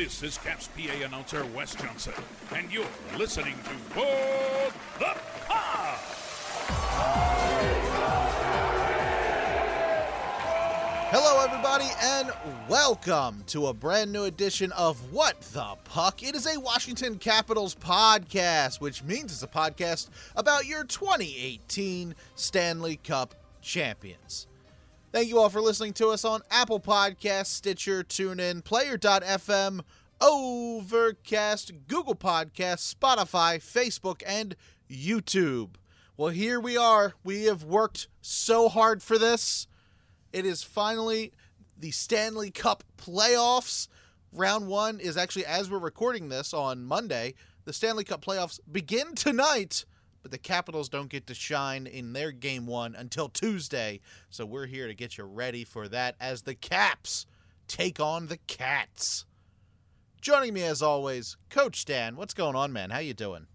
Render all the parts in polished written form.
This is Caps PA announcer Wes Johnson, and you're listening to Board the Pod. Hello, everybody, and welcome to a brand new edition of What the Puck. It is a Washington Capitals podcast, which means it's a podcast about your 2018 Stanley Cup champions. Thank you all for listening to us on Apple Podcasts, Stitcher, TuneIn, Player.fm, Overcast, Google Podcasts, Spotify, Facebook, and YouTube. Well, here we are. We have worked so hard for this. It is finally the Stanley Cup playoffs. Round one is actually, as we're recording this on Monday, the Stanley Cup playoffs begin tonight, but the Capitals don't get to shine in their game one until Tuesday. So we're here to get you ready for that as the Caps take on the Cats. Joining me as always, Coach Stan. What's going on, man? How you doing?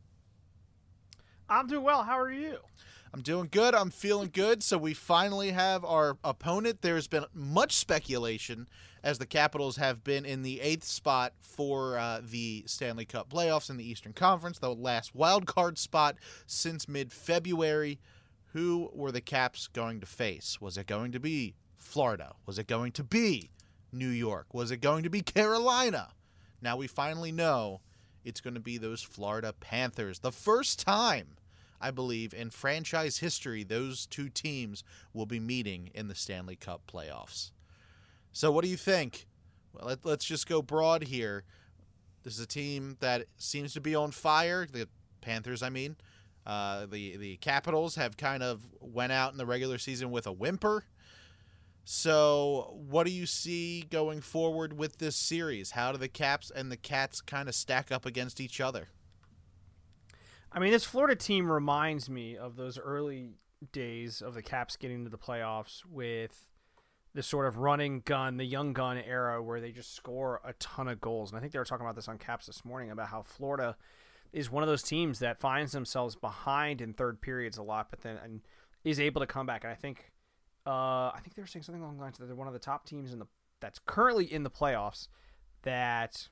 I'm doing well. How are you? I'm doing good. I'm feeling good. So we finally have our opponent. There's been much speculation as the Capitals have been in the 8th spot for the Stanley Cup playoffs in the Eastern Conference, the last wild card spot since mid-February. Who were the Caps going to face? Was it going to be Florida? Was it going to be New York? Was it going to be Carolina? Now we finally know it's going to be those Florida Panthers. The first time, I believe, in franchise history, those two teams will be meeting in the Stanley Cup playoffs. So what do you think? Well, let's just go broad here. This is a team that seems to be on fire. The Panthers, I mean. The Capitals have kind of went out in the regular season with a whimper. So what do you see going forward with this series? How do the Caps and the Cats kind of stack up against each other? I mean, this Florida team reminds me of those early days of the Caps getting to the playoffs with the sort of running gun, the young gun era where they just score a ton of goals. And I think they were talking about this on Caps this morning about how Florida is one of those teams that finds themselves behind in third periods a lot, but then and is able to come back. And I think they were saying something along the lines that they're one of the top teams that's currently in the playoffs that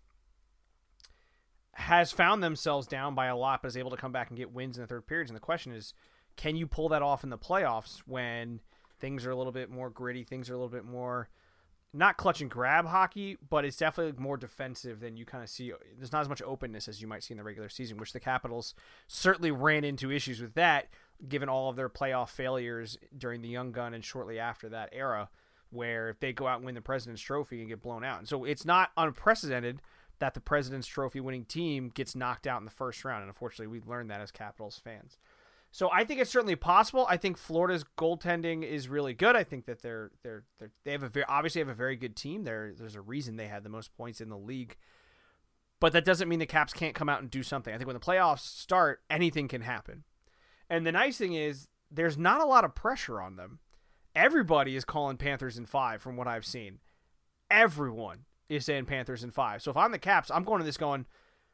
has found themselves down by a lot, but is able to come back and get wins in the third periods. And the question is, can you pull that off in the playoffs when things are a little bit more gritty, things are a little bit more, not clutch and grab hockey, but it's definitely more defensive than you kind of see. There's not as much openness as you might see in the regular season, which the Capitals certainly ran into issues with that, given all of their playoff failures during the Young Gun and shortly after that era, where if they go out and win the President's Trophy and get blown out. And so it's not unprecedented that the President's Trophy winning team gets knocked out in the first round. And unfortunately, we've learned that as Capitals fans. So I think it's certainly possible. I think Florida's goaltending is really good. I think that they have obviously have a very good team. There's a reason they had the most points in the league. But that doesn't mean the Caps can't come out and do something. I think when the playoffs start, anything can happen. And the nice thing is there's not a lot of pressure on them. Everybody is calling Panthers in 5 from what I've seen. Everyone is saying Panthers in 5. So if I'm the Caps, I'm going to this going,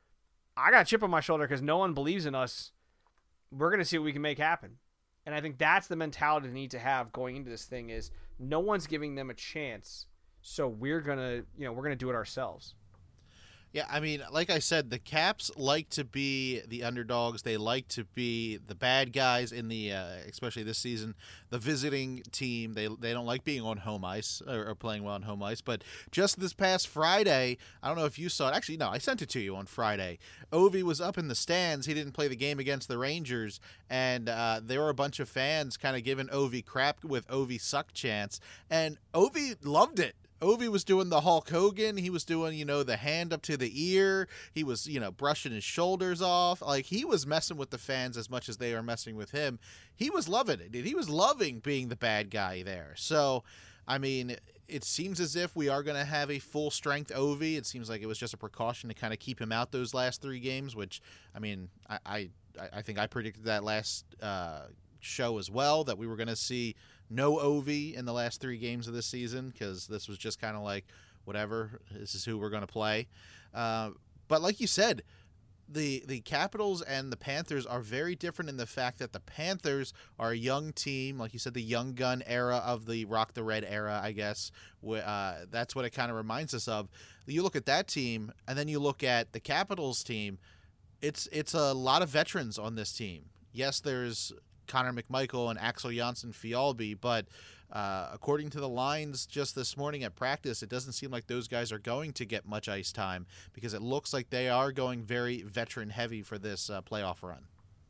I got a chip on my shoulder because no one believes in us. We're going to see what we can make happen. And I think that's the mentality they need to have going into this thing is no one's giving them a chance. So we're going to do it ourselves. Yeah, I mean, like I said, the Caps like to be the underdogs. They like to be the bad guys in the, especially this season, the visiting team. They don't like being on home ice or playing well on home ice. But just this past Friday, I don't know if you saw it. Actually, no, I sent it to you on Friday. Ovi was up in the stands. He didn't play the game against the Rangers, and there were a bunch of fans kind of giving Ovi crap with Ovi suck chants, and Ovi loved it. Ovi was doing the Hulk Hogan. He was doing, the hand up to the ear. He was, brushing his shoulders off. Like, he was messing with the fans as much as they are messing with him. He was loving it. He was loving being the bad guy there. So, I mean, it seems as if we are going to have a full-strength Ovi. It seems like it was just a precaution to kind of keep him out those last 3 games, which, I mean, I think I predicted that last show as well, that we were going to see no Ovi in the last 3 games of this season because this was just kind of like, whatever, this is who we're going to play. But like you said, the Capitals and the Panthers are very different in the fact that the Panthers are a young team, like you said, the young gun era of the Rock the Red era, I guess. That's what it kind of reminds us of. You look at that team, and then you look at the Capitals team. It's a lot of veterans on this team. Yes, there's Connor McMichael and Axel Janssen-Fjällby, but according to the lines just this morning at practice, it doesn't seem like those guys are going to get much ice time because it looks like they are going very veteran heavy for this playoff run.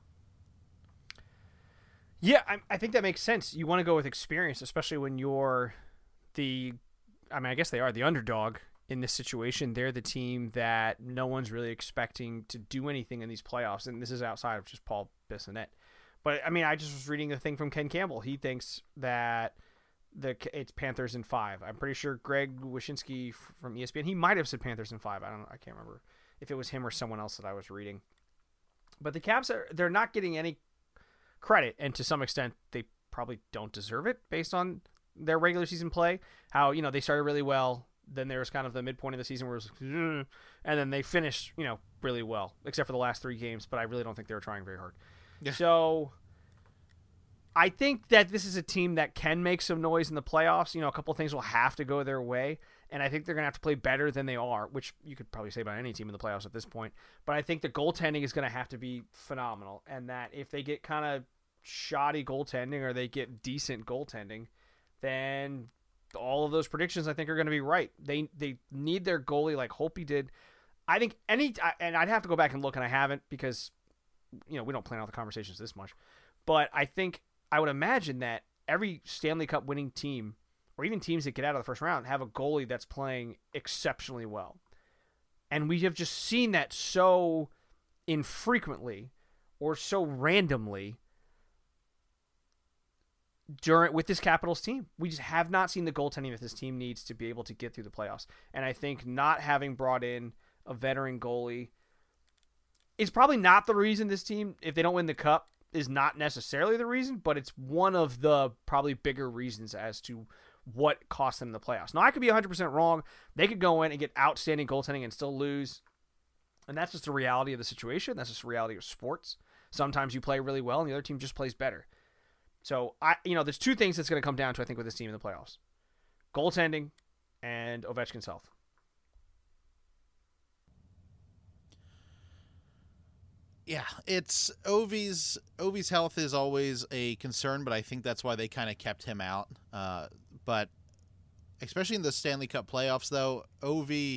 Yeah, I think that makes sense. You want to go with experience, especially when you're I guess they are the underdog in this situation. They're the team that no one's really expecting to do anything in these playoffs, and this is outside of just Paul Bissonnette. But, I mean, I just was reading a thing from Ken Campbell. He thinks that it's Panthers in 5. I'm pretty sure Greg Wyshynski from ESPN, he might have said Panthers in 5. I don't know. I can't remember if it was him or someone else that I was reading. But the Caps, they're not getting any credit, and to some extent, they probably don't deserve it based on their regular season play. How, they started really well. Then there was kind of the midpoint of the season where it was, and then they finished, really well, except for the last 3 games. But I really don't think they were trying very hard. Yeah. So I think that this is a team that can make some noise in the playoffs. A couple of things will have to go their way, and I think they're going to have to play better than they are, which you could probably say about any team in the playoffs at this point. But I think the goaltending is going to have to be phenomenal, and that if they get kind of shoddy goaltending or they get decent goaltending, then all of those predictions I think are going to be right. They need their goalie like Holtby did. I think and I'd have to go back and look, and I haven't because we don't plan out the conversations this much. But I think I would imagine that every Stanley Cup winning team, or even teams that get out of the first round, have a goalie that's playing exceptionally well. And we have just seen that so infrequently or so randomly with this Capitals team. We just have not seen the goaltending that this team needs to be able to get through the playoffs. And I think not having brought in a veteran goalie is probably not the reason this team, if they don't win the Cup, is not necessarily the reason, but it's one of the probably bigger reasons as to what cost them the playoffs. Now, I could be 100% wrong. They could go in and get outstanding goaltending and still lose. And that's just the reality of the situation. That's just the reality of sports. Sometimes you play really well and the other team just plays better. So, there's 2 things that's going to come down to, I think, with this team in the playoffs. Goaltending and Ovechkin's health. Yeah, it's Ovi's health is always a concern, but I think that's why they kind of kept him out. But especially in the Stanley Cup playoffs, though, Ovi,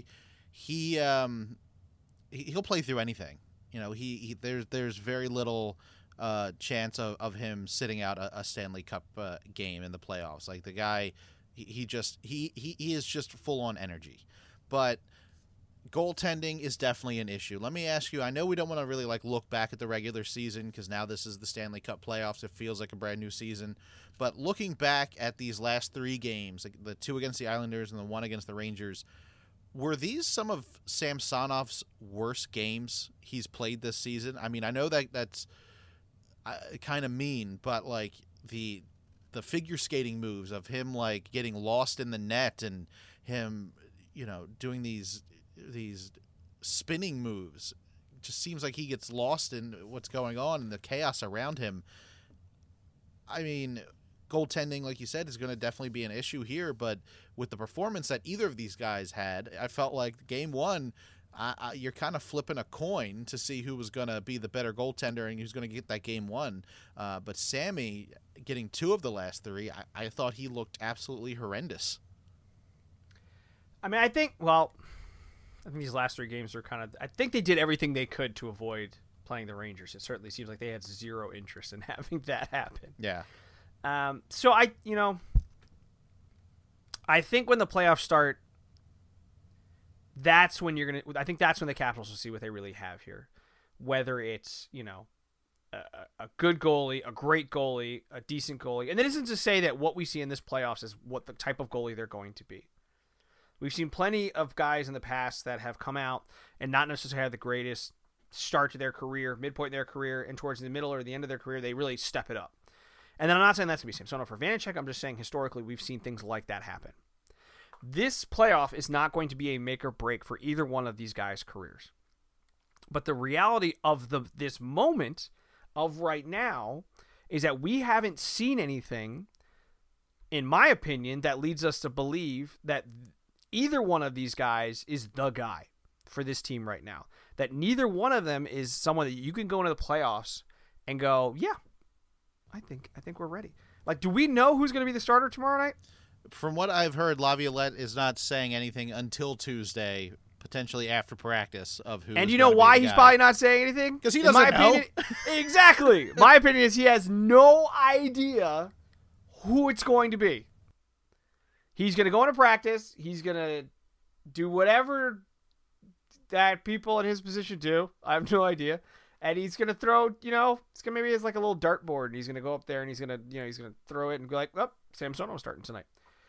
he'll play through anything. There's very little chance of him sitting out a Stanley Cup game in the playoffs. Like the guy, he is just full on energy, but goaltending is definitely an issue. Let me ask you, I know we don't want to really look back at the regular season because now this is the Stanley Cup playoffs. It feels like a brand new season. But looking back at these last 3 games, the 2 against the Islanders and the 1 against the Rangers, were these some of Samsonov's worst games he's played this season? I mean, I know that's kind of mean, but the figure skating moves of him getting lost in the net and him, doing these spinning moves, just seems like he gets lost in what's going on and the chaos around him. I mean, goaltending, like you said, is going to definitely be an issue here, but with the performance that either of these guys had, I felt like game 1, you're kind of flipping a coin to see who was going to be the better goaltender and who's going to get that game 1. But Sammy getting 2 of the last 3, I thought he looked absolutely horrendous. I mean, I think these last 3 games are I think they did everything they could to avoid playing the Rangers. It certainly seems like they had zero interest in having that happen. Yeah. So I think when the playoffs start, that's when I think that's when the Capitals will see what they really have here. Whether it's, a good goalie, a great goalie, a decent goalie. And that isn't to say that what we see in this playoffs is what the type of goalie they're going to be. We've seen plenty of guys in the past that have come out and not necessarily had the greatest start to their career, midpoint in their career, and towards the middle or the end of their career, they really step it up. And then I'm not saying that's going to be Samsonov for Vanecek. I'm just saying historically we've seen things like that happen. This playoff is not going to be a make or break for either one of these guys' careers. But the reality of this moment of right now is that we haven't seen anything, in my opinion, that leads us to believe that either one of these guys is the guy for this team right now. That neither one of them is someone that you can go into the playoffs and go, yeah, I think we're ready. Like, do we know who's going to be the starter tomorrow night? From what I've heard, Laviolette is not saying anything until Tuesday, potentially after practice, of who. And you know why he's probably not saying anything? Because he doesn't know. Exactly. My opinion is he has no idea who it's going to be. He's going to go into practice. He's going to do whatever that people in his position do. I have no idea. And he's going to throw, it's going to maybe it's like a little dartboard. And he's going to go up there and he's going to throw it and be like, oh, Sam Sono's starting tonight.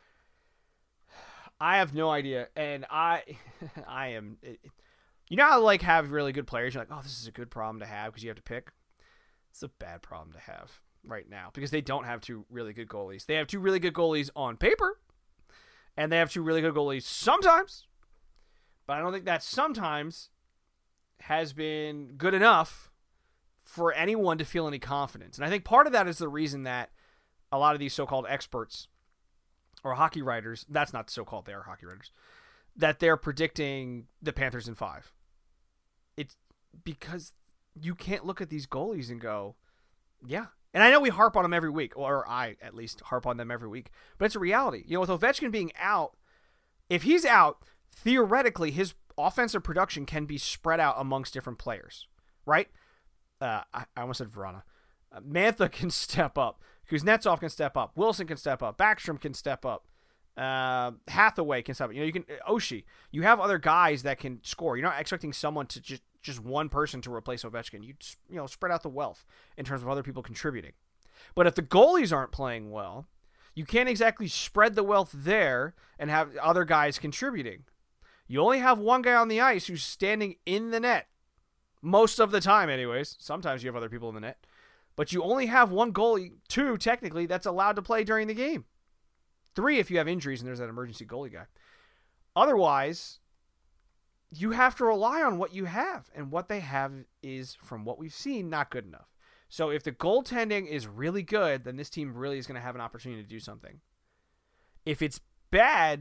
I have no idea. And I am, how like have really good players. You're like, oh, this is a good problem to have because you have to pick. It's a bad problem to have right now because they don't have two really good goalies. They have two really good goalies on paper and they have two really good goalies sometimes, but I don't think that sometimes has been good enough for anyone to feel any confidence. And I think part of that is the reason that a lot of these so-called experts or hockey writers, that's not so-called, they are hockey writers, that they're predicting the Panthers in 5. It's because you can't look at these goalies and go, yeah. And I know we harp on them every week, or I at least harp on them every week, but it's a reality. With Ovechkin being out, if he's out, theoretically his offensive production can be spread out amongst different players, right? I almost said Verona. Mantha can step up. Kuznetsov can step up. Wilson can step up. Backstrom can step up. Hathaway can step up. You can Oshie. You have other guys that can score. You're not expecting someone to just one person to replace Ovechkin. You spread out the wealth in terms of other people contributing. But if the goalies aren't playing well, you can't exactly spread the wealth there and have other guys contributing. You only have one guy on the ice who's standing in the net. Most of the time, anyways. Sometimes you have other people in the net. But you only have one goalie, 2 technically, that's allowed to play during the game. 3 if you have injuries and there's that emergency goalie guy. Otherwise, you have to rely on what you have. And what they have is, from what we've seen, not good enough. So if the goaltending is really good, then this team really is going to have an opportunity to do something. If it's bad,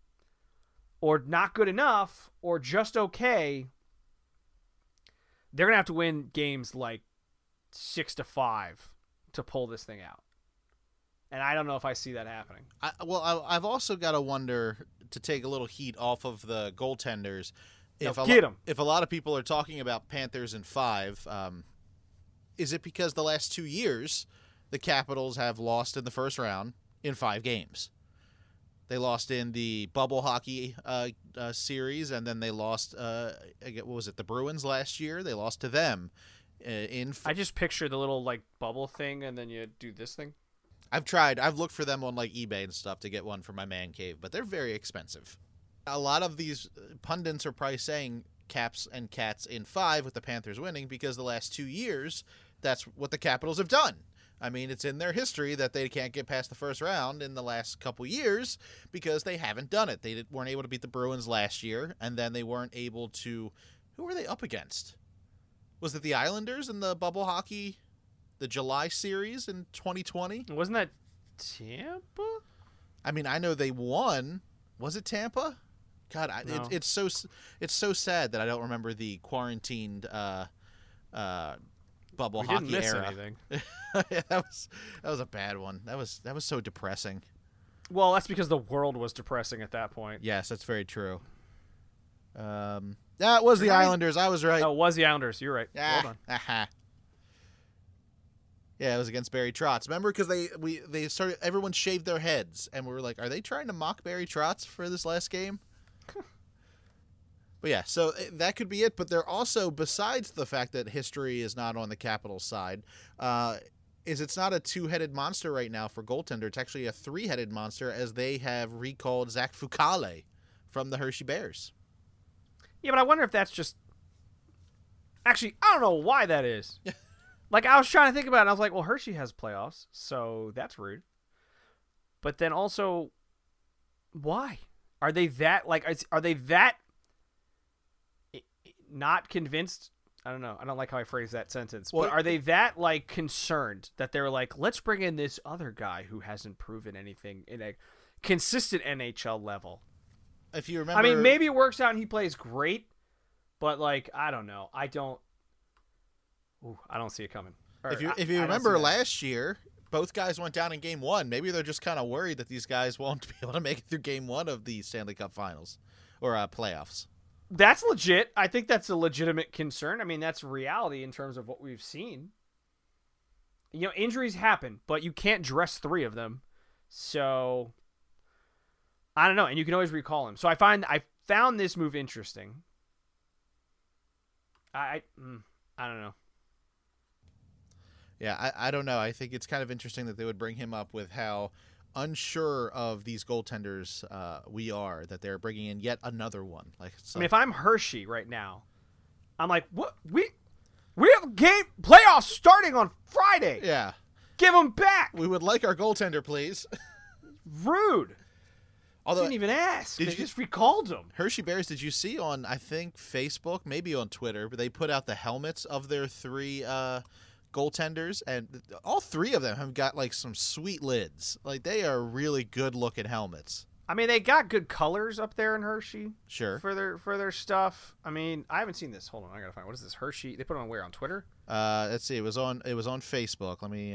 or not good enough, or just okay, they're going to have to win games like 6-5 to pull this thing out. And I don't know if I see that happening. I've also got to wonder, to take a little heat off of the goaltenders, if a lot of people are talking about Panthers in 5, is it because the last 2 years the Capitals have lost in the first round in 5 games? They lost in the bubble hockey series, and then they lost, what was it, the Bruins last year? They lost to them. I just picture the little bubble thing, and then you do this thing. I've looked for them on eBay and stuff to get one for my man cave, but they're very expensive. A lot of these pundits are probably saying Caps and Cats in 5 with the Panthers winning because the last 2 years, that's what the Capitals have done. I mean, it's in their history that they can't get past the first round in the last couple years because they haven't done it. They weren't able to beat the Bruins last year, and then they weren't able to... Who were they up against? Was it the Islanders in the bubble hockey, the July series in 2020? Wasn't that Tampa? I mean, I know they won. Was it Tampa? God, No. it's so sad that I don't remember the quarantined bubble hockey didn't miss era. Anything. that was a bad one. That was so depressing. Well, that's because the world was depressing at that point. Yes, that's very true. That was the Islanders. I was right. Oh, it was the Islanders. You're right. Well done. Aha. Yeah, it was against Barry Trotz. Remember, because they started, everyone shaved their heads, and we were like, are they trying to mock Barry Trotz for this last game? But yeah, so that could be it. But they're also, besides the fact that history is not on the Capitals side, it's not a 2-headed monster right now for goaltender. It's actually a 3-headed monster, as they have recalled Zach Fucale from the Hershey Bears. Yeah, but I wonder if that's just... Actually, I don't know why that is. I was trying to think about it, and I was like, well, Hershey has playoffs, so that's rude. But then also, why? Are they that, are they that not convinced I don't know. I don't like how I phrased that sentence. Well, but are they that like concerned that they're like, let's bring in this other guy who hasn't proven anything in a consistent NHL level? If you remember, I mean, maybe it works out and he plays great, but like, I don't know. I don't see it coming. Or, if you I don't remember see that. last year, both guys went down in Game 1. Maybe they're just kind of worried that these guys won't be able to make it through Game 1 of the Stanley Cup Finals or playoffs. That's legit. I think that's a legitimate concern. I mean, that's reality in terms of what we've seen. You know, injuries happen, but you can't dress 3 of them. So, I don't know. And you can always recall him. So I found this move interesting. I don't know. Yeah, I don't know. I think it's kind of interesting that they would bring him up with how unsure of these goaltenders we are, that they're bringing in yet another one. Like, I mean, if I'm Hershey right now, I'm like, what? We have playoffs starting on Friday. yeah, Give them back. we would like our goaltender, please. Rude. Although Didn't even ask. Did They you- just recalled him. Hershey Bears, did you see on, I think, Facebook, maybe on Twitter, but they put out the helmets of their 3 goaltenders, and all 3 of them have got like some sweet lids. Like, they are really good looking helmets. I mean, they got good colors up there in Hershey Sure. for their stuff. I mean, I haven't seen this. Hold on, I gotta find. What is this Hershey? They put it on where? On Twitter? Let's see. It was on Facebook. Let me.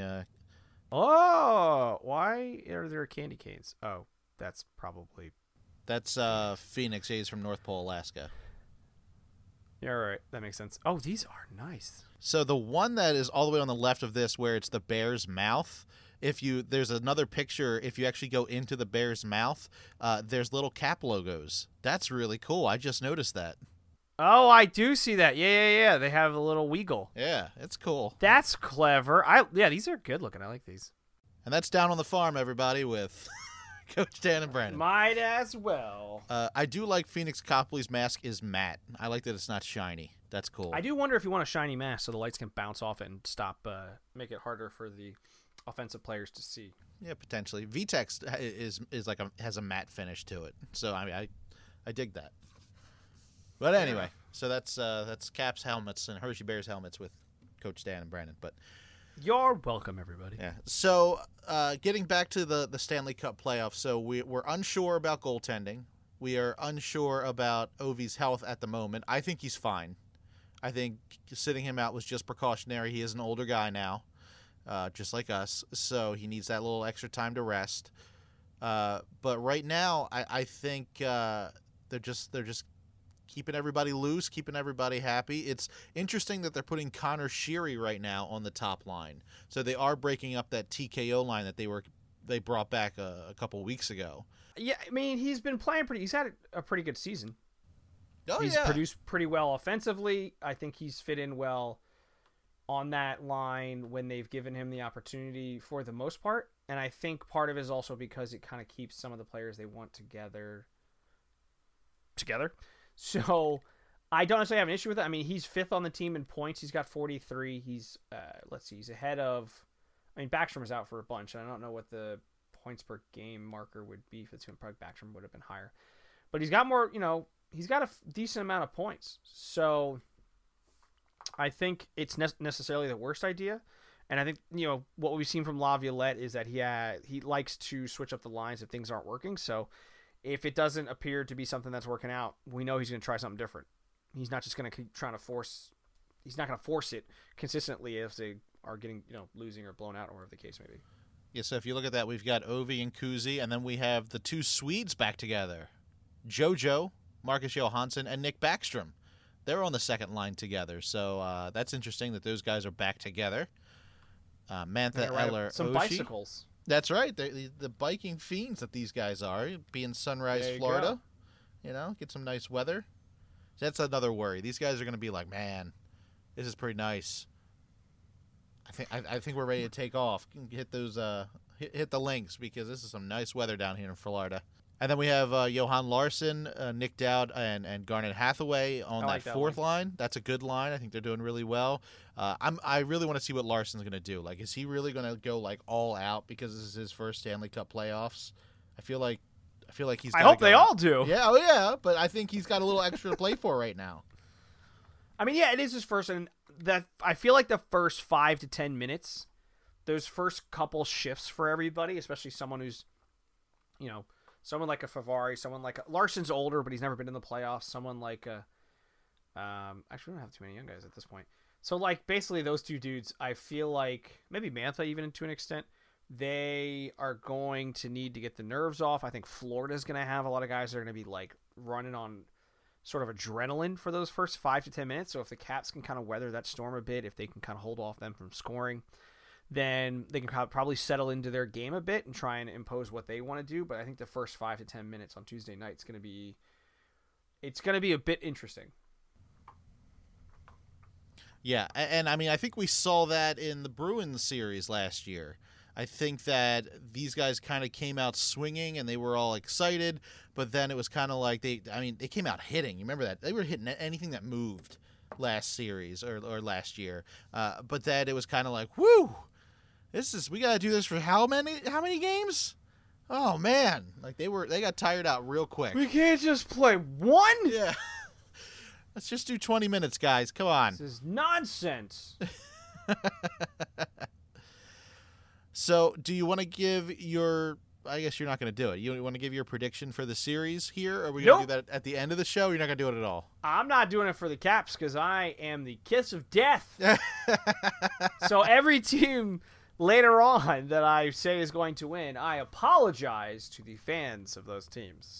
Oh, why are there candy canes? Oh, that's probably. That's Phoenix. He's from North Pole, Alaska. Yeah, all right. That makes sense. Oh, these are nice. So the one that is all the way on the left of this, where it's the bear's mouth, there's another picture. If you actually go into the bear's mouth, there's little cap logos. That's really cool. I just noticed that. Oh, I do see that. Yeah. They have a little Weagle. Yeah, it's cool. That's clever. Yeah, these are good looking. I like these. And that's Down on the Farm, everybody, with Coach Dan and Brandon. Might as well. I do like Phoenix Copley's mask is matte. I like that it's not shiny. That's cool. I do wonder if you want a shiny mask so the lights can bounce off it and stop, make it harder for the offensive players to see. Yeah, potentially. VTEX is like has a matte finish to it. So I mean, I dig that. But anyway, so that's Caps helmets and Hershey Bears helmets with Coach Dan and Brandon. But You're welcome, everybody. yeah. So getting back to the Stanley Cup playoffs, so we're unsure about goaltending. We are unsure about Ovi's health at the moment. I think he's fine. I think sitting him out was just precautionary. He is an older guy now, just like us, so he needs that little extra time to rest. But right now, I think they're just keeping everybody loose, keeping everybody happy. It's interesting that they're putting Connor Sheary right now on the top line. So they are breaking up that TKO line that they brought back a couple weeks ago. Yeah, I mean, he's been playing he's had a pretty good season. Oh, He's yeah. produced pretty well offensively. I think he's fit in well on that line when they've given him the opportunity for the most part. And I think part of it is also because it kind of keeps some of the players they want together. So I don't necessarily have an issue with it. I mean, he's 5th on the team in points. He's got 43. He's, he's ahead of, I mean, Backstrom is out for a bunch. I don't know what the points per game marker would be for the team. Probably Backstrom would have been higher. But he's got more, he's got a decent amount of points. So I think it's necessarily the worst idea. And I think, what we've seen from Laviolette is that he likes to switch up the lines if things aren't working. So if it doesn't appear to be something that's working out, we know he's going to try something different. He's not just going to keep trying to force. He's not going to force it consistently if they are getting, losing or blown out or whatever the case may be. Yeah, so if you look at that, we've got Ovi and Kuzi, and then we have the 2 Swedes back together. JoJo, Marcus Johansson, and Nick Backstrom. They're on the second line together, so that's interesting that those guys are back together. Mantha Eller Some Oshie. bicycles. That's right. The biking fiends that these guys are, being Sunrise, There you Florida. Get some nice weather. That's another worry. These guys are going to be like, man, this is pretty nice. I think we're ready to take off. Hit those hit the links because this is some nice weather down here in Florida. And then we have Johan Larsson, Nick Dowd, and Garnet Hathaway on that 4th line. That's a good line. I think they're doing really well. I really want to see what Larsson's going to do. Like, is he really going to go like all out because this is his first Stanley Cup playoffs? I feel like he's. I hope they all do. Yeah, oh yeah. But I think he's got a little extra to play for right now. I mean, yeah, it is his first, and that I feel like the first 5 to 10 minutes, those first couple shifts for everybody, especially someone who's, someone like a Favari, someone like Larson's older, but he's never been in the playoffs. Someone like actually, we don't have too many young guys at this point. So, like, basically those two dudes, I feel like, maybe Mantha even to an extent, they are going to need to get the nerves off. I think Florida's going to have a lot of guys that are going to be, like, running on sort of adrenaline for those first 5 to 10 minutes. So if the Caps can kind of weather that storm a bit, if they can kind of hold off them from scoring, then they can probably settle into their game a bit and try and impose what they want to do. But I think the first 5 to 10 minutes on Tuesday night is going to be a bit interesting. Yeah, and I mean, I think we saw that in the Bruins series last year. I think that these guys kind of came out swinging and they were all excited, but then it was kind of like they came out hitting. You remember that? They were hitting anything that moved last series or last year. But then it was kind of like, whoo, we got to do this for how many games? Oh man, like they got tired out real quick. We can't just play one? Yeah. Let's just do 20 minutes, guys. Come on. This is nonsense. So, do you want to give your... I guess you're not going to do it. You want to give your prediction for the series here? Or are we going to do that at the end of the show? Or you're not going to do it at all? I'm not doing it for the Caps because I am the kiss of death. So every team later on that I say is going to win, I apologize to the fans of those teams.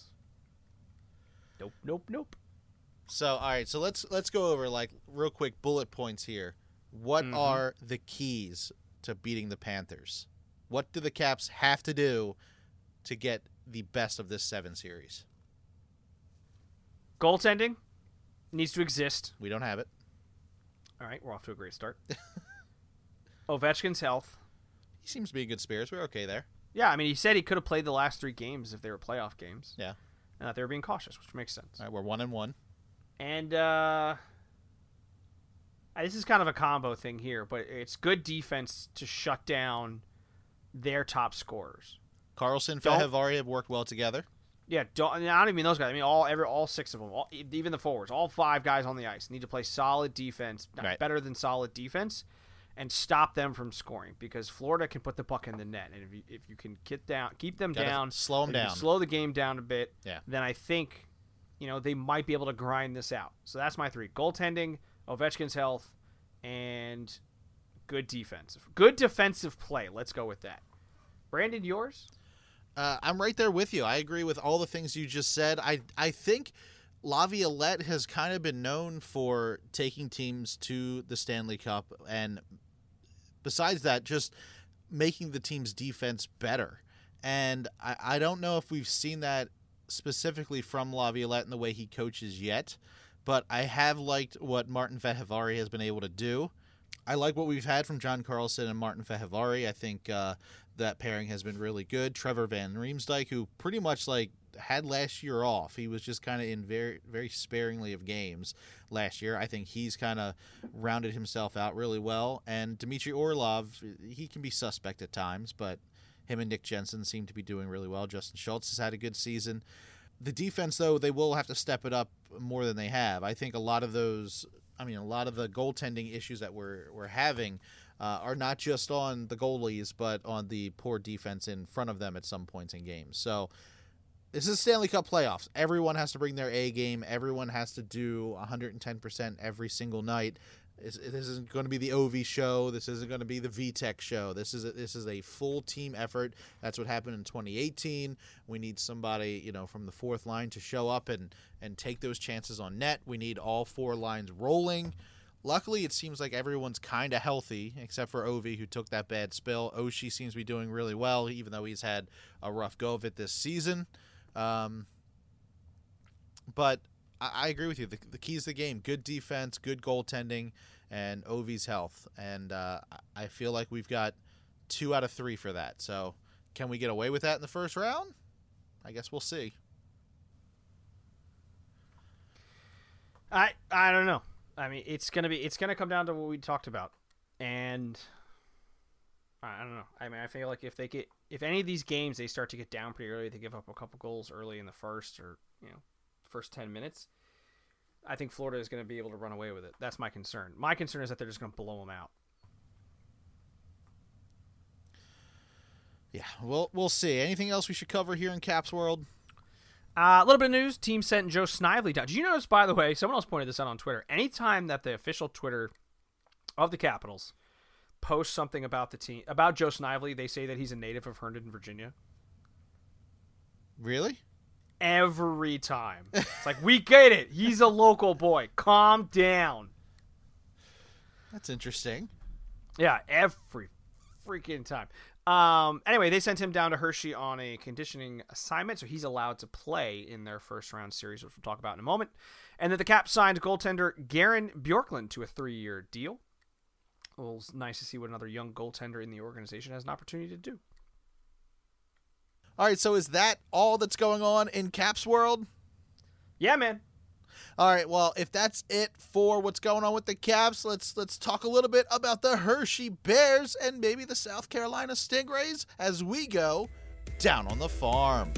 Nope. So, all right. So let's go over, like, real quick bullet points here. What are the keys to beating the Panthers? What do the Caps have to do to get the best of this 7 series? Goaltending needs to exist. We don't have it. All right, we're off to a great start. Ovechkin's health. He seems to be in good spirits. We're okay there. Yeah, I mean, he said he could have played the last 3 games if they were playoff games. Yeah. And that they were being cautious, which makes sense. All right, we're 1-1. And this is kind of a combo thing here, but it's good defense to shut down their top scorers. Carlson, Fehervary have worked well together. Yeah, I don't even mean those guys. I mean all 6 of them, even the forwards, all 5 guys on the ice need to play solid defense, better than solid defense, and stop them from scoring because Florida can put the puck in the net, and if you can keep them down, slow them down, slow the game down a bit, yeah, then I think they might be able to grind this out. So that's my 3: goaltending, Ovechkin's health, and good defensive play. Let's go with that. Brandon, yours? I'm right there with you. I agree with all the things you just said. I think Laviolette has kind of been known for taking teams to the Stanley Cup, and besides that, just making the team's defense better. And I don't know if we've seen that specifically from Laviolette in the way he coaches yet, but I have liked what Martin Fehervary has been able to do. I like what we've had from John Carlson and Martin Fehervary. I think that pairing has been really good. Trevor Van Riemsdyk, who pretty much had last year off. He was just kind of in very, very sparingly of games last year. I think he's kind of rounded himself out really well. And Dmitry Orlov, he can be suspect at times, but him and Nick Jensen seem to be doing really well. Justin Schultz has had a good season. The defense, though, they will have to step it up more than they have. I think a lot of the goaltending issues that we're having are not just on the goalies, but on the poor defense in front of them at some points in games. So this is Stanley Cup playoffs. Everyone has to bring their A game. Everyone has to do 110% every single night. This isn't going to be the OV show. This isn't going to be the VTech show. This is a full team effort. That's what happened in 2018. We need somebody, from the 4th line to show up and take those chances on net. We need all 4 lines rolling. Luckily, it seems like everyone's kind of healthy, except for Ovi, who took that bad spill. Oshie seems to be doing really well, even though he's had a rough go of it this season. But I agree with you. The key is the game. Good defense, good goaltending, and Ovi's health. And I feel like we've got 2 out of 3 for that. So can we get away with that in the first round? I guess we'll see. I don't know. I mean, it's gonna come down to what we talked about, and I don't know. I mean, I feel like if any of these games they start to get down pretty early, they give up a couple goals early in the first or first 10 minutes. I think Florida is going to be able to run away with it. That's my concern. My concern is that they're just going to blow them out. Yeah, we'll see. Anything else we should cover here in Caps World? A little bit of news. Team sent Joe Snively down. Did you notice, by the way, someone else pointed this out on Twitter, anytime that the official Twitter of the Capitals posts something about the team, about Joe Snively, they say that he's a native of Herndon, Virginia. Really? Every time. It's like, we get it. He's a local boy. Calm down. That's interesting. Yeah, every freaking time. Anyway, they sent him down to Hershey on a conditioning assignment, so he's allowed to play in their first round series, which we'll talk about in a moment. And that the Caps signed goaltender Garen Bjorklund to a 3-year deal. Well, it's nice to see what another young goaltender in the organization has an opportunity to do. All right, so is that all that's going on in Caps World? Yeah, man. All right, well, if that's it for what's going on with the Caps, let's talk a little bit about the Hershey Bears and maybe the South Carolina Stingrays as we go down on the farm.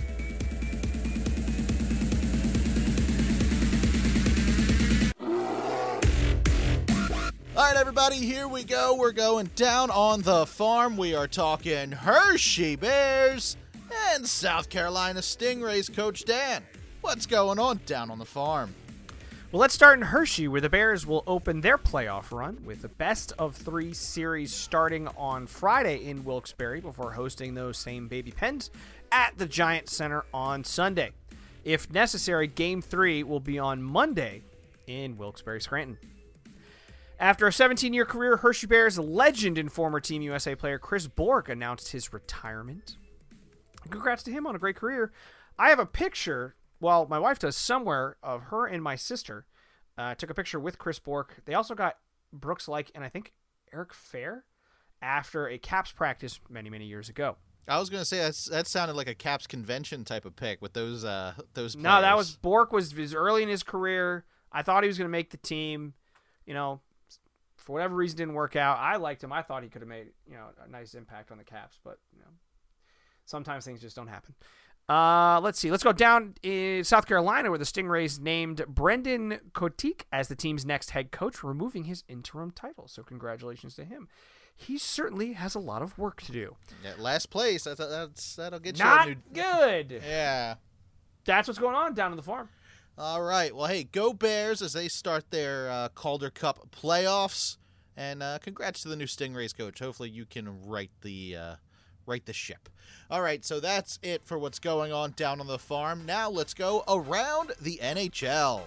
All right, everybody, here we go. We're going down on the farm. We are talking Hershey Bears and South Carolina Stingrays. Coach Dan, what's going on down on the farm? Well, let's start in Hershey, where the Bears will open their playoff run with the best-of-3 series starting on Friday in Wilkes-Barre before hosting those same Baby Pens at the Giant Center on Sunday. If necessary, Game 3 will be on Monday in Wilkes-Barre-Scranton. After a 17-year career, Hershey Bears legend and former Team USA player Chris Bourque announced his retirement. Congrats to him on a great career. I have a picture... Well, my wife does somewhere of her and my sister. Took a picture with Chris Bourque. They also got Brooks Laich and I think Eric Fair after a Caps practice many, many years ago. I was going to say that sounded like a Caps convention type of pick with those players. No, that was Bourque was early in his career. I thought he was going to make the team. You know, for whatever reason, didn't work out. I liked him. I thought he could have made a nice impact on the Caps, but sometimes things just don't happen. Let's see. Let's go down in South Carolina where the Stingrays named Brendan Kotick as the team's next head coach, removing his interim title. So congratulations to him. He certainly has a lot of work to do. Yeah, last place. That'll get Not you. Good. Yeah. That's what's going on down on the farm. All right. Well, hey, go Bears as they start their Calder Cup playoffs. And congrats to the new Stingrays coach. Hopefully you can right the ship. All right, so that's it for what's going on down on the farm. Now let's go around the NHL.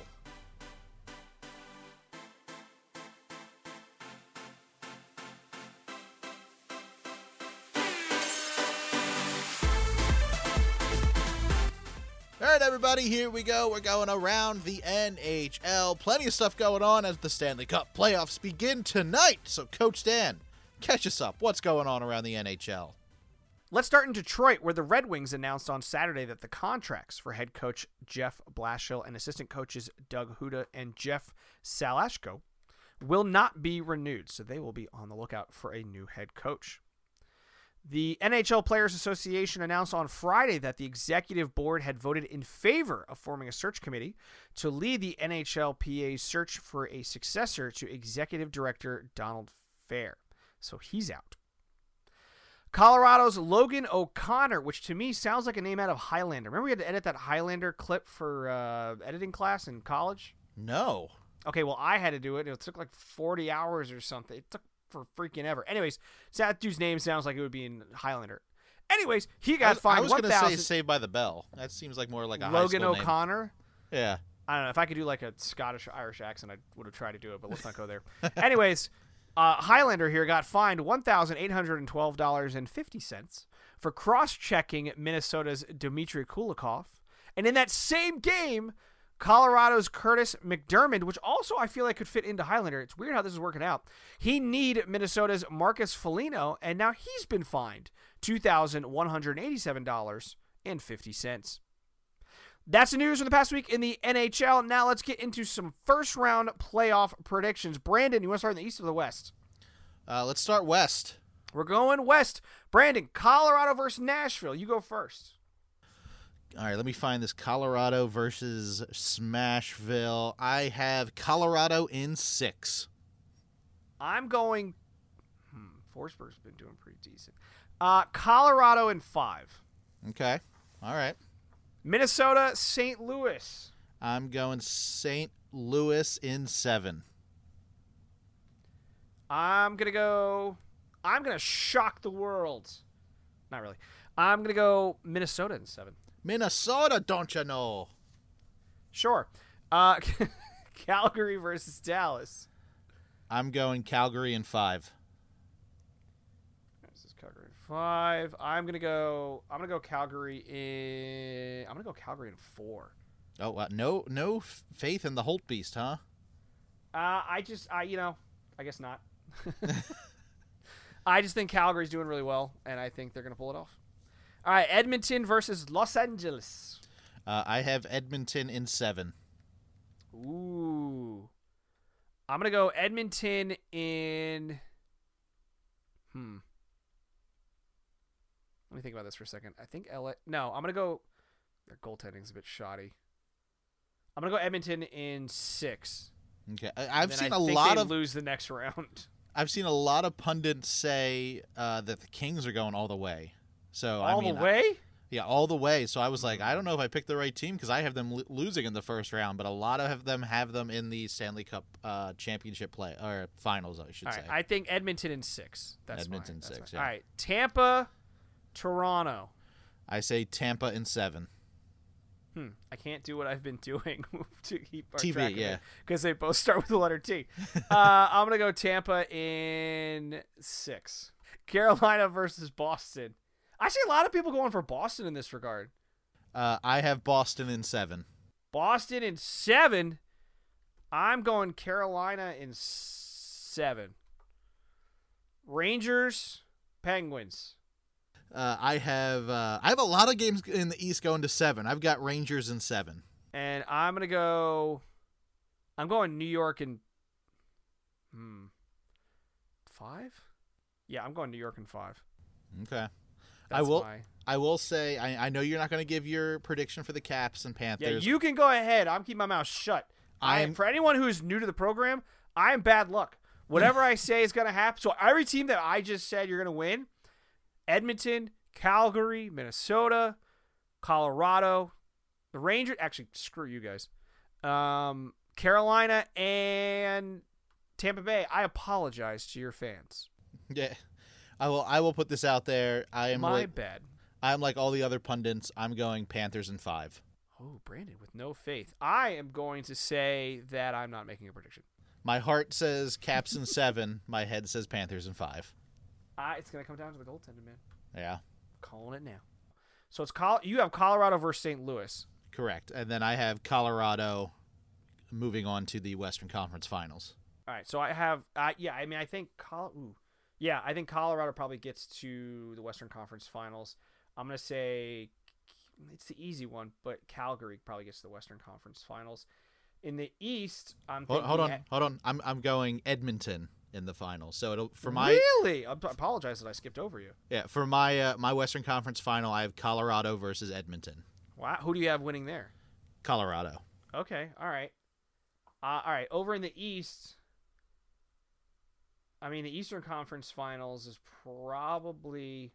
All right, everybody, here we go. We're going around the NHL. Plenty of stuff going on as the Stanley Cup playoffs begin tonight. So, Coach Dan, catch us up. What's going on around the NHL? Let's start in Detroit, where the Red Wings announced on Saturday that the contracts for head coach Jeff Blashill and assistant coaches Doug Huda and Jeff Salashko will not be renewed, so they will be on the lookout for a new head coach. The NHL Players Association announced on Friday that the executive board had voted in favor of forming a search committee to lead the NHLPA's search for a successor to executive director Donald Fair. So he's out. Colorado's Logan O'Connor, which to me sounds like a name out of Highlander. Remember we had to edit that Highlander clip for editing class in college? No. Okay, well, I had to do it. It took like 40 hours or something. It took for freaking ever. Anyways, so that dude's name sounds like it would be in Highlander. Anyways, he got fined. I was going to say Saved by the Bell. That seems like more like a Logan high school O'Connor. Name. Yeah. I don't know. If I could do like a Scottish-Irish accent, I would have tried to do it, but let's not go there. Anyways, Highlander here got fined $1,812.50 for cross-checking Minnesota's Dmitry Kulikov. And in that same game, Colorado's Curtis McDermott, which also I feel like could fit into Highlander. It's weird how this is working out. He kneed Minnesota's Marcus Foligno, and now he's been fined $2,187.50. That's the news from the past week in the NHL. Now let's get into some first-round playoff predictions. Brandon, you want to start in the East or the West? Let's start West. We're going West. Brandon, Colorado versus Nashville. You go first. All right, let me find this Colorado versus Smashville. I have Colorado in 6. I'm going. Forsberg's been doing pretty decent. Colorado in 5. Okay. All right. Minnesota, St. Louis. I'm going St. Louis in 7. I'm going to shock the world. Not really. I'm going to go Minnesota in 7. Minnesota, don't you know? Sure. Calgary versus Dallas. I'm going Calgary in 5. This is Calgary in 5. I'm gonna go Calgary in. I'm gonna go Calgary in 4. Oh, no faith in the Holt Beast, huh? I guess not. I just think Calgary's doing really well, and I think they're gonna pull it off. All right, Edmonton versus Los Angeles. I have Edmonton in 7. Ooh. I'm going to go Edmonton in... Let me think about this for a second. I think LA... No, I'm going to go... Their goaltending's a bit shoddy. I'm going to go Edmonton in 6. Okay. I've seen a lot of... lose the next round. I've seen a lot of pundits say that the Kings are going all the way. So All the way? Yeah, all the way. So I was like, I don't know if I picked the right team because I have them losing in the first round, but a lot of them have them in the Stanley Cup championship play or finals, I should say. I think Edmonton in 6. That's Edmonton mine. 6. Yeah. All right, Tampa, Toronto. I say Tampa in 7. I can't do what I've been doing to keep our TV, track of yeah. because they both start with the letter T. I'm gonna go Tampa in 6. Carolina versus Boston. I see a lot of people going for Boston in this regard. I have Boston in 7. Boston in 7. I'm going Carolina in 7. Rangers, Penguins. I have a lot of games in the East going to 7. I've got Rangers in 7. And I'm going New York in 5? Yeah, I'm going New York in 5. Okay. That's I will say I know you're not going to give your prediction for the Caps and Panthers. Yeah, you can go ahead. I'm keeping my mouth shut. For anyone who's new to the program, I am bad luck. Whatever I say is going to happen. So every team that I just said you're going to win, Edmonton, Calgary, Minnesota, Colorado, the Rangers. Actually, screw you guys. Carolina and Tampa Bay. I apologize to your fans. Yeah. I will put this out there. Bad. I'm like all the other pundits. I'm going Panthers in 5. Oh, Brandon, with no faith. I am going to say that I'm not making a prediction. My heart says Caps in 7. My head says Panthers in 5. It's going to come down to the goaltender, man. Yeah. Calling it now. So you have Colorado versus St. Louis. Correct. And then I have Colorado moving on to the Western Conference Finals. All right. So I have I think I think Colorado probably gets to the Western Conference Finals. I'm going to say it's the easy one, but Calgary probably gets to the Western Conference Finals. In the East, I'm thinking... Hold on. I'm going Edmonton in the finals. So Really? I apologize that I skipped over you. Yeah, for my my Western Conference Final, I have Colorado versus Edmonton. Wow. Who do you have winning there? Colorado. Okay. All right. All right. Over in the East... I mean, the Eastern Conference Finals is probably.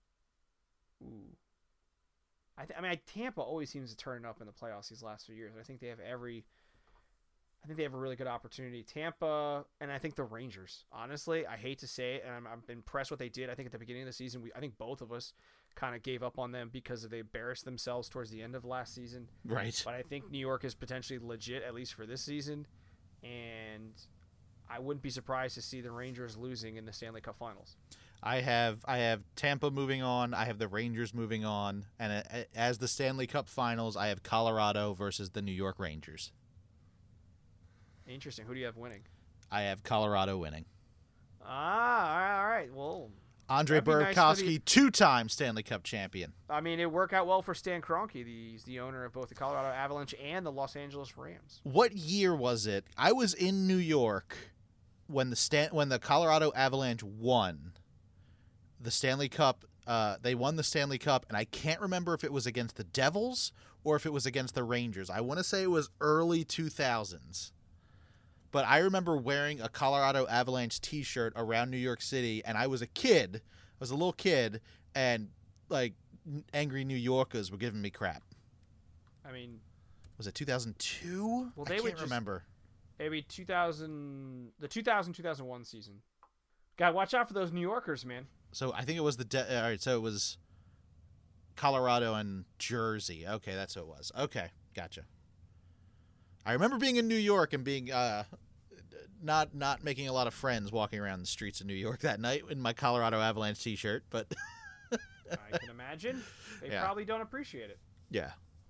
Tampa always seems to turn up in the playoffs these last few years. I think they have a really good opportunity. Tampa, and I think the Rangers. Honestly, I hate to say it, and I'm impressed what they did. I think at the beginning of the season, I think both of us kind of gave up on them because they embarrassed themselves towards the end of last season. Right. But I think New York is potentially legit, at least for this season, and I wouldn't be surprised to see the Rangers losing in the Stanley Cup Finals. I have Tampa moving on. I have the Rangers moving on, and as the Stanley Cup Finals, I have Colorado versus the New York Rangers. Interesting. Who do you have winning? I have Colorado winning. All right. Well, Andre Burakovsky, 2-time Stanley Cup champion. I mean, it worked out well for Stan Kroenke. He's the owner of both the Colorado Avalanche and the Los Angeles Rams. What year was it? I was in New York when the Colorado Avalanche won the Stanley Cup they won the Stanley Cup, and I can't remember if it was against the Devils or if it was against the Rangers. I want to say it was early 2000s. But I remember wearing a Colorado Avalanche t-shirt around New York City, and I was a kid. I was a little kid, and, like, angry New Yorkers were giving me crap. I mean... Was it 2002? Well, they I would can't remember. Maybe the 2000-2001 season. God, watch out for those New Yorkers, man. So I think it was all right, so it was Colorado and Jersey. Okay, that's who it was. Okay, gotcha. I remember being in New York and being not making a lot of friends walking around the streets of New York that night in my Colorado Avalanche t-shirt, but I can imagine. They probably don't appreciate it. Yeah.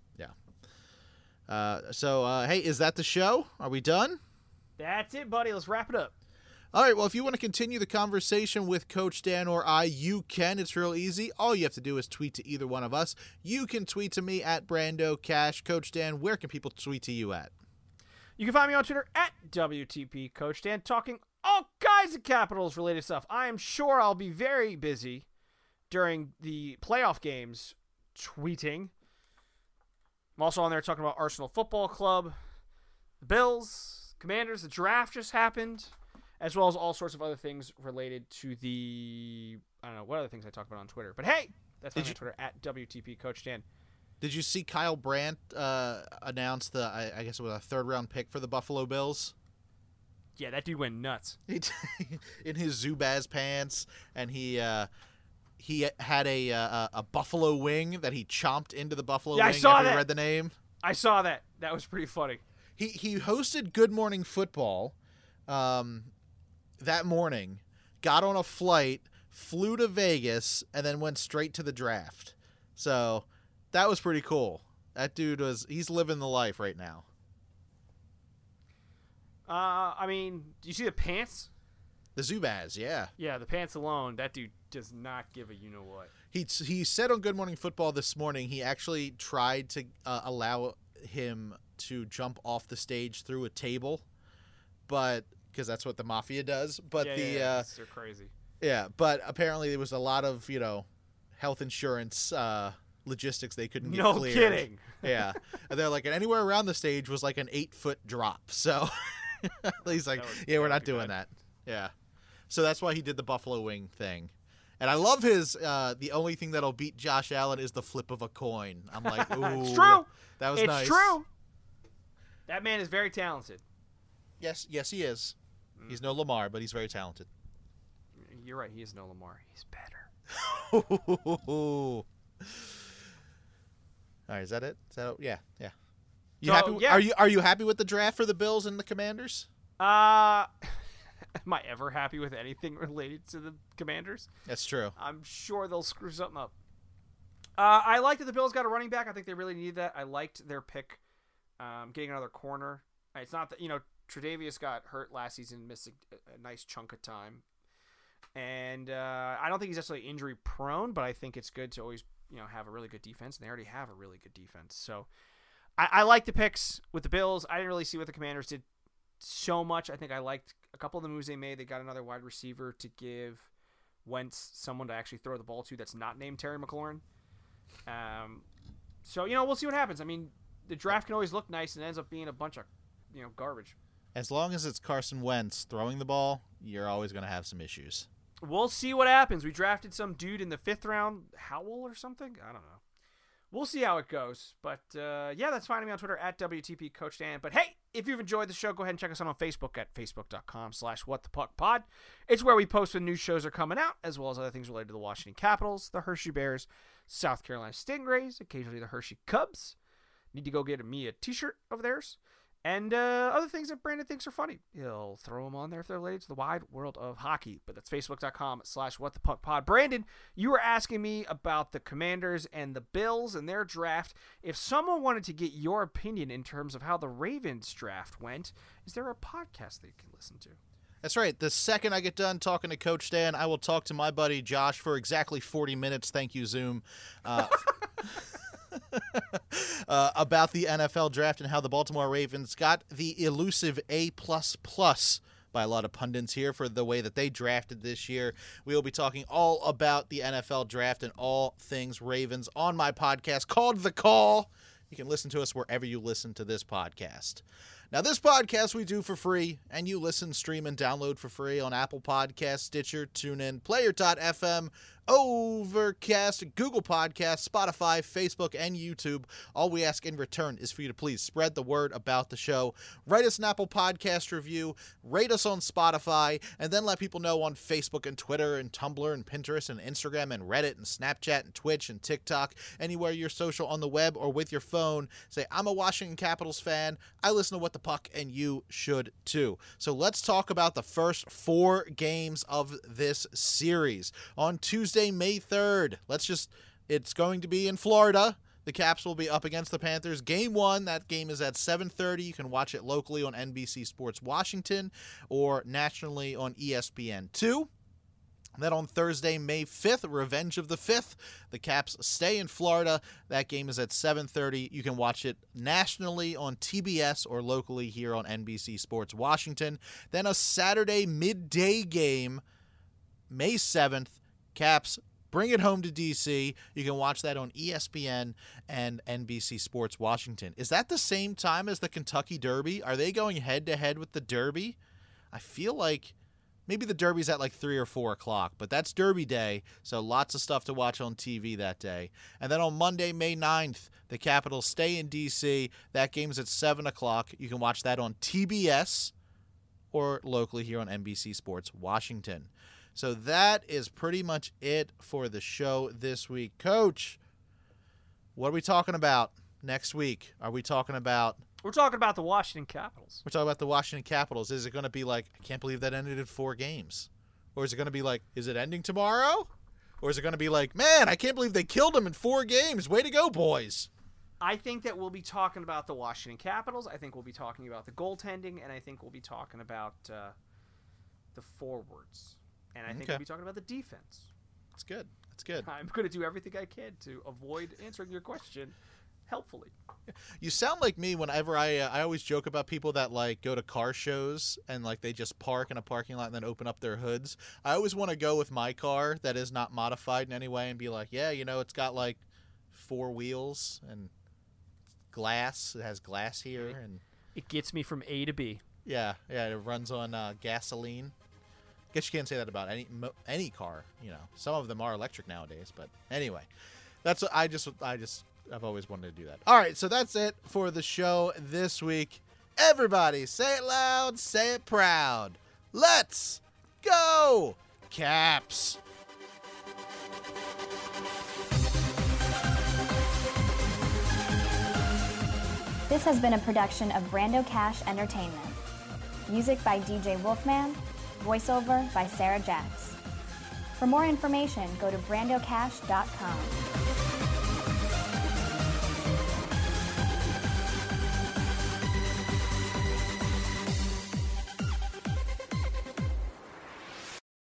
So hey, is that the show? Are we done? That's it, buddy. Let's wrap it up. All right, well, if you want to continue the conversation with Coach Dan or I, you can. It's real easy. All you have to do is tweet to either one of us. You can tweet to me at Brando Cash. Coach Dan, where can people tweet to you at? You can find me on Twitter at WTP Coach Dan, talking all kinds of Capitals related stuff. I am sure I'll be very busy during the playoff games tweeting. I'm also on there talking about Arsenal Football Club, the Bills, Commanders. The draft just happened, as well as all sorts of other things related to the, I don't know, what other things I talk about on Twitter. But hey, that's on Twitter at WTP Coach Dan. Did you see Kyle Brandt announce I guess it was a third-round pick for the Buffalo Bills? Yeah, that dude went nuts. In his Zubaz pants, and he had a buffalo wing that he chomped into the buffalo wing. I saw after that. He read the name. I saw that. That was pretty funny. He hosted Good Morning Football that morning, got on a flight, flew to Vegas, and then went straight to the draft. So that was pretty cool. That dude he's living the life right now. I mean, do you see the pants? The Zubaz, yeah. Yeah, the pants alone, that dude does not give a you-know-what. He said on Good Morning Football this morning he actually tried to allow him to jump off the stage through a table, but because that's what the mafia does. But they're crazy. Yeah, but apparently there was a lot of health insurance logistics they couldn't get cleared. No kidding. Yeah, and they're like, and anywhere around the stage was like an 8-foot drop. So he's like, we're not doing that. Yeah, so that's why he did the buffalo wing thing. And I love his, the only thing that'll beat Josh Allen is the flip of a coin. I'm like, ooh. It's true. That was nice. It's true. That man is very talented. Yes, he is. He's no Lamar, but he's very talented. You're right. He is no Lamar. He's better. All right, is that it? Yeah. Are you happy with the draft for the Bills and the Commanders? Am I ever happy with anything related to the Commanders? That's true. I'm sure they'll screw something up. I liked that the Bills got a running back. I think they really needed that. I liked their pick, getting another corner. It's not that, Tre'Davious got hurt last season, missed a nice chunk of time. And I don't think he's necessarily injury prone, but I think it's good to always, have a really good defense. And they already have a really good defense. So I like the picks with the Bills. I didn't really see what the Commanders did so much. I think I liked a couple of the moves they made. They got another wide receiver to give Wentz someone to actually throw the ball to that's not named Terry McLaurin. So, we'll see what happens. I mean, the draft can always look nice and ends up being a bunch of, garbage. As long as it's Carson Wentz throwing the ball, you're always going to have some issues. We'll see what happens. We drafted some dude in the 5th round, Howell or something. I don't know. We'll see how it goes. But, that's finding me on Twitter at WTP Coach Dan. But, hey, if you've enjoyed the show, go ahead and check us out on Facebook at facebook.com/whatthepuckpod. It's where we post when new shows are coming out, as well as other things related to the Washington Capitals, the Hershey Bears, South Carolina Stingrays, occasionally the Hershey Cubs. Need to go get me a t-shirt of theirs. And other things that Brandon thinks are funny. He'll throw them on there if they're related to the wide world of hockey. But that's facebook.com/whatthepuckpod. Brandon, you were asking me about the Commanders and the Bills and their draft. If someone wanted to get your opinion in terms of how the Ravens draft went, is there a podcast they can listen to? That's right. The second I get done talking to Coach Dan, I will talk to my buddy Josh for exactly 40 minutes. Thank you, Zoom. About the NFL draft and how the Baltimore Ravens got the elusive A++ by a lot of pundits here for the way that they drafted this year. We will be talking all about the NFL draft and all things Ravens on my podcast called The Call. You can listen to us wherever you listen to this podcast. Now, this podcast we do for free, and you listen, stream, and download for free on Apple Podcasts, Stitcher, TuneIn, Player.fm, Overcast, Google Podcasts, Spotify, Facebook, and YouTube. All we ask in return is for you to please spread the word about the show. Write us an Apple Podcast review, rate us on Spotify, and then let people know on Facebook and Twitter and Tumblr and Pinterest and Instagram and Reddit and Snapchat and Twitch and TikTok, anywhere you're social on the web or with your phone. Say, I'm a Washington Capitals fan. I listen to What the Puck, and you should too. So let's talk about the first 4 games of this series. On Tuesday, May 3rd, it's going to be in Florida. The Caps will be up against the Panthers. Game 1, that game is at 7:30. You can watch it locally on NBC Sports Washington or nationally on ESPN2. Then on Thursday, May 5th, Revenge of the 5th, the Caps stay in Florida. That game is at 7:30. You can watch it nationally on TBS or locally here on NBC Sports Washington. Then a Saturday midday game, May 7th, Caps bring it home to D.C. You can watch that on ESPN and NBC Sports Washington. Is that the same time as the Kentucky Derby? Are they going head-to-head with the Derby? I feel like maybe the Derby's at like 3 or 4 o'clock, but that's Derby Day, so lots of stuff to watch on TV that day. And then on Monday, May 9th, the Capitals stay in D.C. That game's at 7 o'clock. You can watch that on TBS or locally here on NBC Sports Washington. So that is pretty much it for the show this week. Coach, what are we talking about next week? We're talking about the Washington Capitals. We're talking about the Washington Capitals. Is it going to be like, I can't believe that ended in 4 games? Or is it going to be like, is it ending tomorrow? Or is it going to be like, man, I can't believe they killed them in 4 games. Way to go, boys. I think that we'll be talking about the Washington Capitals. I think we'll be talking about the goaltending. And I think we'll be talking about the forwards. And I think we'll be talking about the defense. That's good. That's good. I'm going to do everything I can to avoid answering your question helpfully. You sound like me whenever I always joke about people that like go to car shows and like they just park in a parking lot and then open up their hoods. I always want to go with my car that is not modified in any way and be like, yeah, you know, it's got like 4 wheels and glass. It has glass here and it gets me from A to B. Yeah, it runs on gasoline. Guess you can't say that about any car, you know. Some of them are electric nowadays, but anyway, that's what I've always wanted to do that. All right, so that's it for the show this week. Everybody, say it loud, say it proud. Let's go, Caps! This has been a production of Brando Cash Entertainment. Music by DJ Wolfman. Voiceover by Sarah Jacks. For more information, go to brandocash.com.